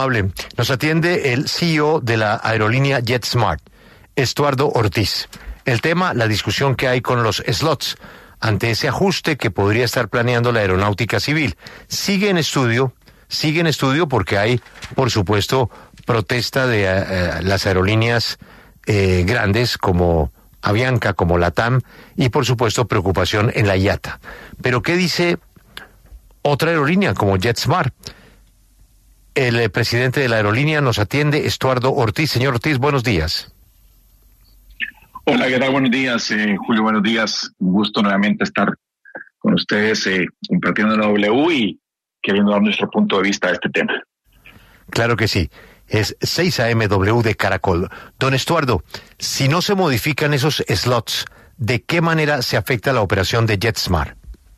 Nos atiende el CEO de la aerolínea JetSmart, Estuardo Ortiz. El tema, la discusión que hay con los slots ante ese ajuste que podría estar planeando la aeronáutica civil. Sigue en estudio porque hay, por supuesto, protesta de las aerolíneas grandes como Avianca, como LATAM, y por supuesto preocupación en la IATA. Pero ¿qué dice otra aerolínea como JetSmart? El presidente de la aerolínea nos atiende, Estuardo Ortiz. Señor Ortiz, buenos días. Hola, ¿qué tal? Buenos días, Julio, buenos días. Un gusto nuevamente estar con ustedes compartiendo la W y queriendo dar nuestro punto de vista a este tema. Claro que sí. Es 6 AM W de Caracol. Don Estuardo, si no se modifican esos slots, ¿de qué manera se afecta la operación de JetSmart?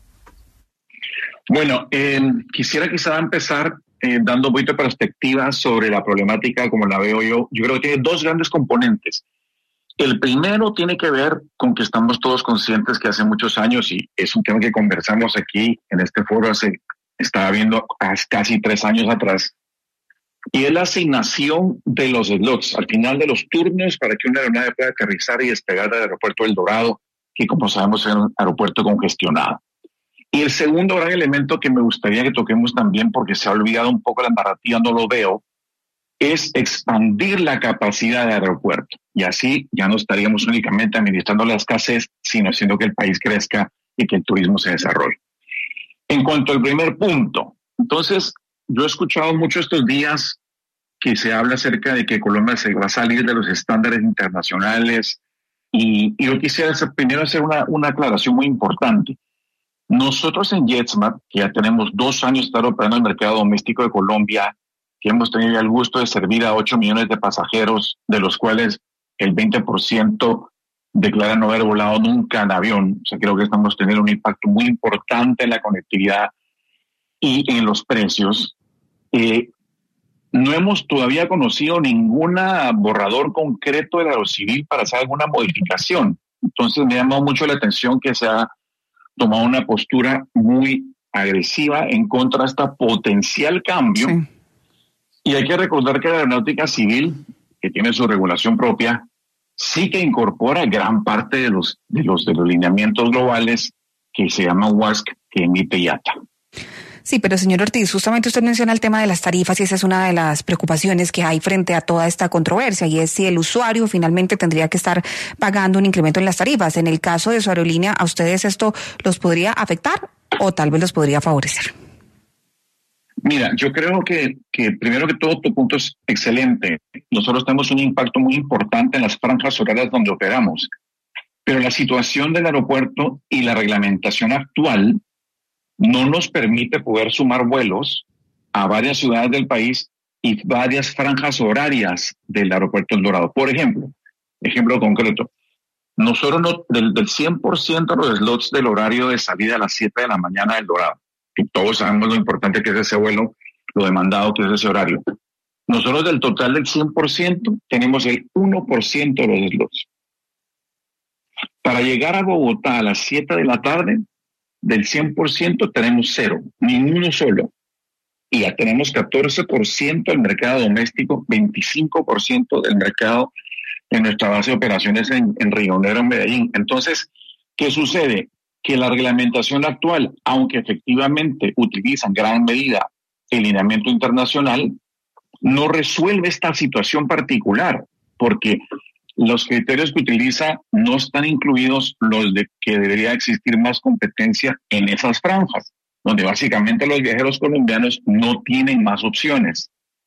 Bueno, quisiera quizá empezar dando un poquito de perspectiva sobre la problemática como la veo yo. Yo creo que tiene dos grandes componentes. El primero tiene que ver con que estamos todos conscientes que hace muchos años, y es un tema que conversamos aquí en este foro estaba viendo casi 3 años atrás, y es la asignación de los slots al final de los turnos para que una aeronave pueda aterrizar y despegar del aeropuerto del Dorado, que como sabemos es un aeropuerto congestionado. Y el segundo gran elemento que me gustaría que toquemos también, porque se ha olvidado un poco la narrativa, no lo veo, es expandir la capacidad del aeropuerto. Y así ya no estaríamos únicamente administrando la escasez, sino haciendo que el país crezca y que el turismo se desarrolle. En cuanto al primer punto, entonces, yo he escuchado mucho estos días que se habla acerca de que Colombia se va a salir de los estándares internacionales y yo quisiera primero hacer una aclaración muy importante. Nosotros en JetSmart, que ya tenemos 2 años de estar operando en el mercado doméstico de Colombia, que hemos tenido el gusto de servir a 8 millones de pasajeros, de los cuales el 20% declaran no haber volado nunca en avión. O sea, creo que estamos teniendo un impacto muy importante en la conectividad y en los precios. No hemos todavía conocido ningún borrador concreto del Aerocivil para hacer alguna modificación. Entonces me ha llamado mucho la atención que se ha tomado una postura muy agresiva en contra de este potencial cambio. Sí. Y hay que recordar que la aeronáutica civil, que tiene su regulación propia, sí que incorpora gran parte de los lineamientos globales que se llaman WASC, que emite IATA. Sí, pero señor Ortiz, justamente usted menciona el tema de las tarifas y esa es una de las preocupaciones que hay frente a toda esta controversia, y es si el usuario finalmente tendría que estar pagando un incremento en las tarifas. En el caso de su aerolínea, ¿a ustedes esto los podría afectar o tal vez los podría favorecer? Mira, yo creo que primero que todo tu punto es excelente. Nosotros tenemos un impacto muy importante en las franjas horarias donde operamos, pero la situación del aeropuerto y la reglamentación actual no nos permite poder sumar vuelos a varias ciudades del país y varias franjas horarias del aeropuerto El Dorado. Por ejemplo concreto, nosotros del 100% de los slots del horario de salida a las 7 de la mañana del Dorado, y todos sabemos lo importante que es ese vuelo, lo demandado que es ese horario. Nosotros del total del 100% tenemos el 1% de los slots. Para llegar a Bogotá a las 7 de la tarde, del 100% tenemos 0, ninguno solo. Y ya tenemos 14% del mercado doméstico, 25% del mercado en nuestra base de operaciones en Río Negro, en Medellín. Entonces, ¿qué sucede? Que la reglamentación actual, aunque efectivamente utiliza en gran medida el lineamiento internacional, no resuelve esta situación particular, porque los criterios que utiliza no están incluidos los de que debería existir más competencia en esas franjas, donde básicamente los viajeros colombianos no tienen más opciones.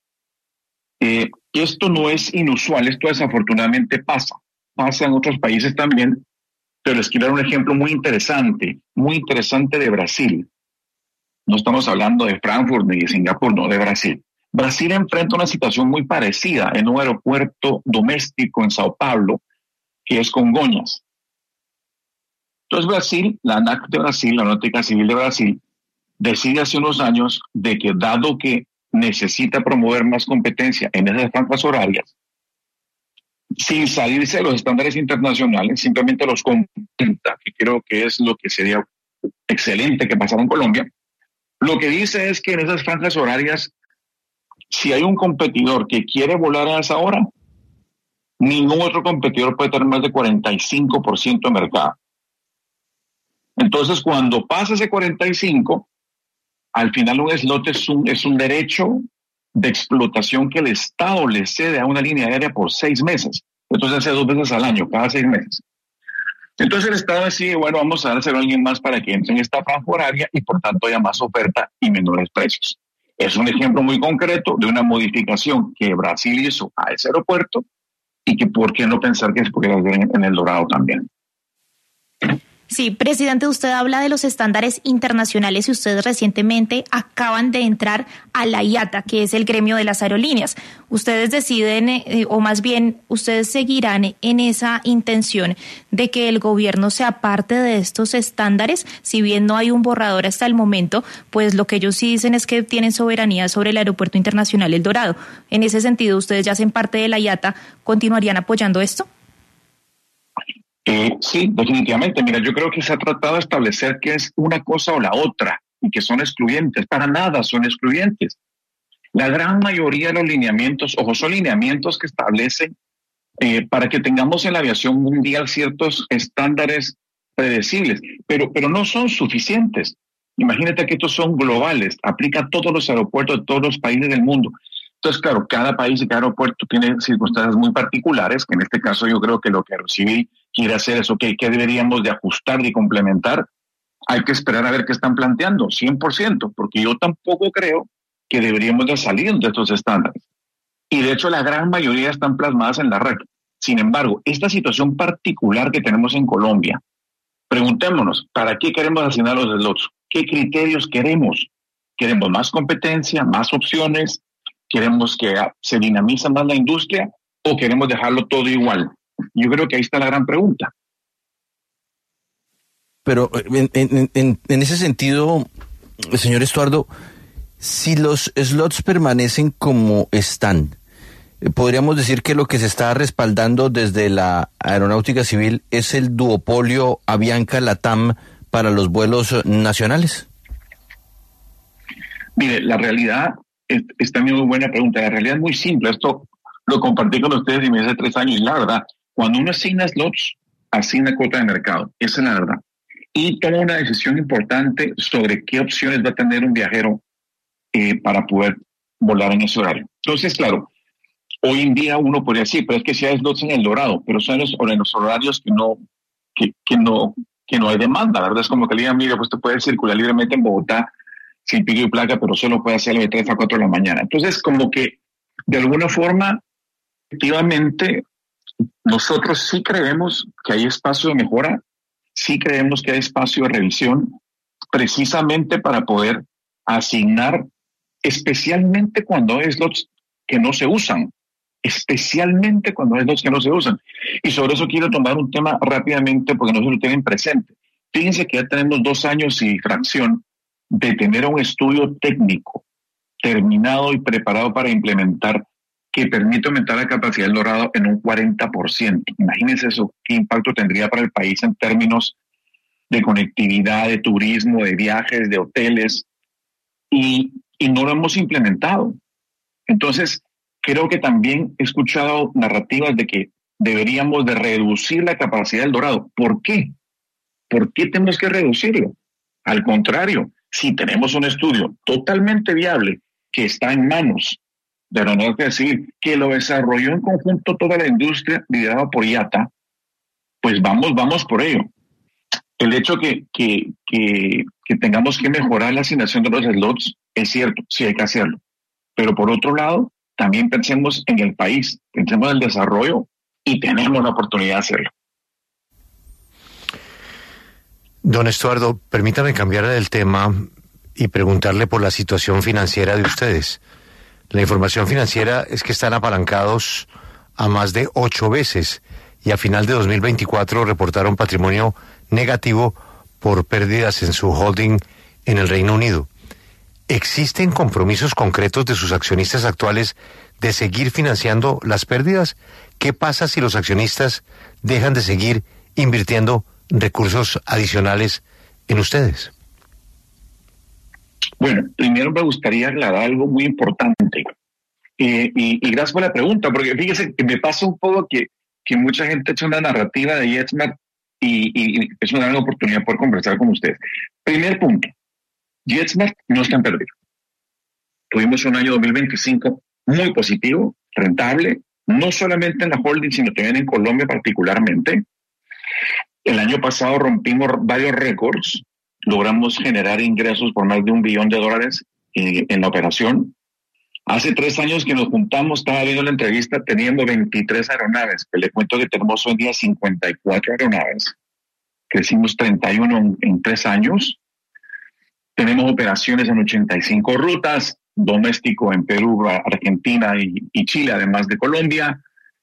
Esto no es inusual, esto desafortunadamente pasa en otros países también, pero les quiero dar un ejemplo muy interesante de Brasil. No estamos hablando de Frankfurt ni de Singapur, no, de Brasil. Brasil enfrenta una situación muy parecida en un aeropuerto doméstico en Sao Paulo, que es Congonhas. Entonces Brasil, la ANAC de Brasil, la Aeronáutica Civil de Brasil, decide hace unos años de que dado que necesita promover más competencia en esas franjas horarias, sin salirse de los estándares internacionales, simplemente los complementa, que creo que es lo que sería excelente que pasara en Colombia. Lo que dice es que en esas franjas horarias si hay un competidor que quiere volar a esa hora, ningún otro competidor puede tener más de 45% de mercado. Entonces, cuando pasa ese 45%, al final un slot es un derecho de explotación que el Estado le cede a una línea aérea por 6 meses. Entonces hace 2 veces al año, cada 6 meses. Entonces el Estado decide, bueno, vamos a dárselo a alguien más para que entre en esta franja horaria y por tanto haya más oferta y menores precios. Es un ejemplo muy concreto de una modificación que Brasil hizo a ese aeropuerto y que por qué no pensar que se pudiera hacer en El Dorado también. Sí, presidente, usted habla de los estándares internacionales y ustedes recientemente acaban de entrar a la IATA, que es el gremio de las aerolíneas. Ustedes deciden, o más bien, ustedes seguirán en esa intención de que el gobierno sea parte de estos estándares. Si bien no hay un borrador hasta el momento, pues lo que ellos sí dicen es que tienen soberanía sobre el Aeropuerto Internacional El Dorado. En ese sentido, ustedes ya hacen parte de la IATA, ¿continuarían apoyando esto? Sí, definitivamente. Mira, yo creo que se ha tratado de establecer que es una cosa o la otra y que son excluyentes. Para nada son excluyentes. La gran mayoría de los lineamientos, son lineamientos que establecen para que tengamos en la aviación mundial ciertos estándares predecibles, pero no son suficientes. Imagínate que estos son globales, aplica a todos los aeropuertos de todos los países del mundo. Entonces, claro, cada país y cada aeropuerto tiene circunstancias muy particulares, que en este caso yo creo que lo que Aerocivil quiere hacer es, ¿qué deberíamos de ajustar y complementar? Hay que esperar a ver qué están planteando, 100%, porque yo tampoco creo que deberíamos de salir de estos estándares. Y de hecho, la gran mayoría están plasmadas en la red. Sin embargo, esta situación particular que tenemos en Colombia, preguntémonos, ¿para qué queremos asignar los slots? ¿Qué criterios queremos? ¿Queremos más competencia, más opciones? ¿Queremos que se dinamice más la industria o queremos dejarlo todo igual? Yo creo que ahí está la gran pregunta. Pero en ese sentido, señor Estuardo, si los slots permanecen como están, podríamos decir que lo que se está respaldando desde la aeronáutica civil es el duopolio Avianca-LATAM para los vuelos nacionales. Mire, la realidad es también muy buena pregunta. La realidad es muy simple. Esto lo compartí con ustedes y me hace 3 años. Y la verdad, cuando uno asigna slots, asigna cuota de mercado. Esa es la verdad. Y toma una decisión importante sobre qué opciones va a tener un viajero para poder volar en ese horario. Entonces, claro, hoy en día uno podría decir, pero es que si hay slots en El Dorado, pero son en los horarios que no hay demanda, ¿verdad? Es como que le digan, mire, pues usted puede circular libremente en Bogotá sin pico y placa, pero solo puede hacerlo de 3 a 4 de la mañana. Entonces, como que de alguna forma, efectivamente, nosotros sí creemos que hay espacio de mejora, sí creemos que hay espacio de revisión, precisamente para poder asignar, especialmente cuando hay slots que no se usan, Y sobre eso quiero tomar un tema rápidamente porque no se lo tienen presente. Fíjense que ya tenemos 2 años y fracción de tener un estudio técnico terminado y preparado para implementar que permite aumentar la capacidad del Dorado en un 40%. Imagínense eso, qué impacto tendría para el país en términos de conectividad, de turismo, de viajes, de hoteles, y no lo hemos implementado. Entonces, creo que también he escuchado narrativas de que deberíamos de reducir la capacidad del Dorado. ¿Por qué? ¿Por qué tenemos que reducirlo? Al contrario, si tenemos un estudio totalmente viable que está en manos de Aeronáutica Civil, que lo desarrolló en conjunto toda la industria liderada por IATA, pues vamos por ello. El hecho que tengamos que mejorar la asignación de los slots es cierto, sí hay que hacerlo. Pero por otro lado, también pensemos en el país, pensemos en el desarrollo y tenemos la oportunidad de hacerlo. Don Estuardo, permítame cambiar el tema y preguntarle por la situación financiera de ustedes. La información financiera es que están apalancados a más de 8 veces y a final de 2024 reportaron patrimonio negativo por pérdidas en su holding en el Reino Unido. ¿Existen compromisos concretos de sus accionistas actuales de seguir financiando las pérdidas? ¿Qué pasa si los accionistas dejan de seguir invirtiendo recursos adicionales en ustedes? Bueno, primero me gustaría aclarar algo muy importante. Y gracias por la pregunta, porque fíjese que me pasa un poco que mucha gente echa una narrativa de JetSmart y es una gran oportunidad poder conversar con ustedes. Primer punto, JetSmart no está en pérdida. Tuvimos un año 2025 muy positivo, rentable, no solamente en la holding, sino también en Colombia particularmente. El año pasado rompimos varios récords, logramos generar ingresos por más de $1 billón en la operación. Hace 3 años que nos juntamos, estaba viendo la entrevista, teniendo 23 aeronaves, que le cuento que tenemos hoy en día 54 aeronaves. Crecimos 31 en 3 años. Tenemos operaciones en 85 rutas, doméstico en Perú, Argentina y Chile, además de Colombia.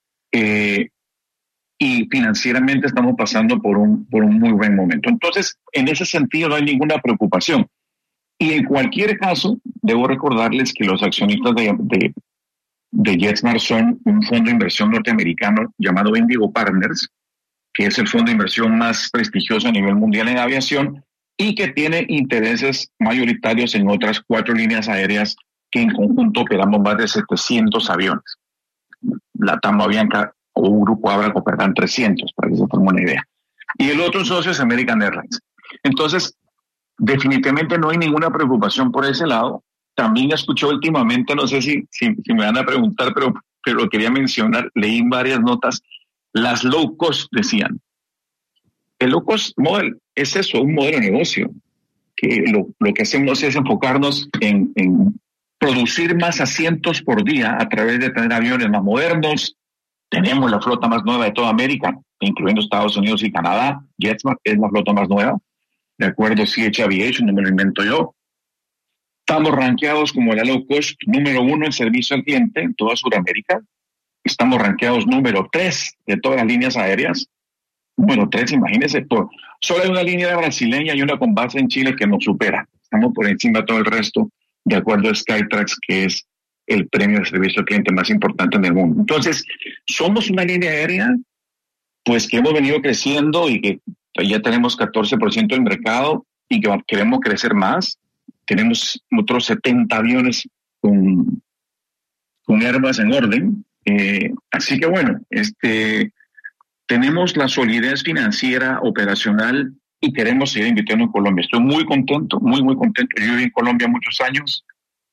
Y financieramente estamos pasando por un muy buen momento. Entonces, en ese sentido no hay ninguna preocupación. Y en cualquier caso, debo recordarles que los accionistas de JetSmart son un fondo de inversión norteamericano llamado Indigo Partners, que es el fondo de inversión más prestigioso a nivel mundial en aviación y que tiene intereses mayoritarios en otras 4 líneas aéreas que en conjunto operamos más de 700 aviones. LATAM, Avianca o Grupo Abra operan 300, para que se forme una idea. Y el otro socio es American Airlines. Entonces, definitivamente no hay ninguna preocupación por ese lado. También escuché últimamente, no sé si me van a preguntar, pero lo quería mencionar, leí en varias notas, las low cost decían. El low cost model es eso, un modelo de negocio, que lo que hacemos es enfocarnos en producir más asientos por día a través de tener aviones más modernos. Tenemos la flota más nueva de toda América, incluyendo Estados Unidos y Canadá. JetSmart es la flota más nueva. De acuerdo, CH Aviation, no me lo invento yo. Estamos rankeados como la low cost número 1 en servicio al cliente en toda Sudamérica. Estamos rankeados número 3 de todas las líneas aéreas. Número 3, imagínense, solo hay una línea brasileña y una con base en Chile que nos supera. Estamos por encima de todo el resto, de acuerdo a Skytrax, que es el premio de servicio al cliente más importante en el mundo. Entonces, somos una línea aérea pues que hemos venido creciendo y que ya tenemos 14% del mercado y que queremos crecer más. Tenemos otros 70 aviones con Airbus en orden. Así que bueno, tenemos la solidez financiera, operacional y queremos seguir invirtiendo en Colombia. Estoy muy contento, muy, muy contento. Yo viví en Colombia muchos años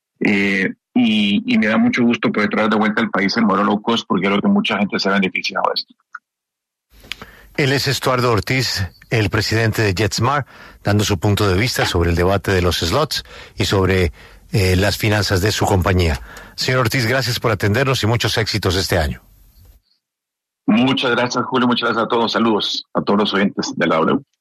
y me da mucho gusto poder traer de vuelta al país el modelo low cost porque creo que mucha gente se ha beneficiado de esto. Él es Estuardo Ortiz, el presidente de JetSmart, dando su punto de vista sobre el debate de los slots y sobre las finanzas de su compañía. Señor Ortiz, gracias por atendernos y muchos éxitos este año. Muchas gracias, Julio. Muchas gracias a todos. Saludos a todos los oyentes de la W.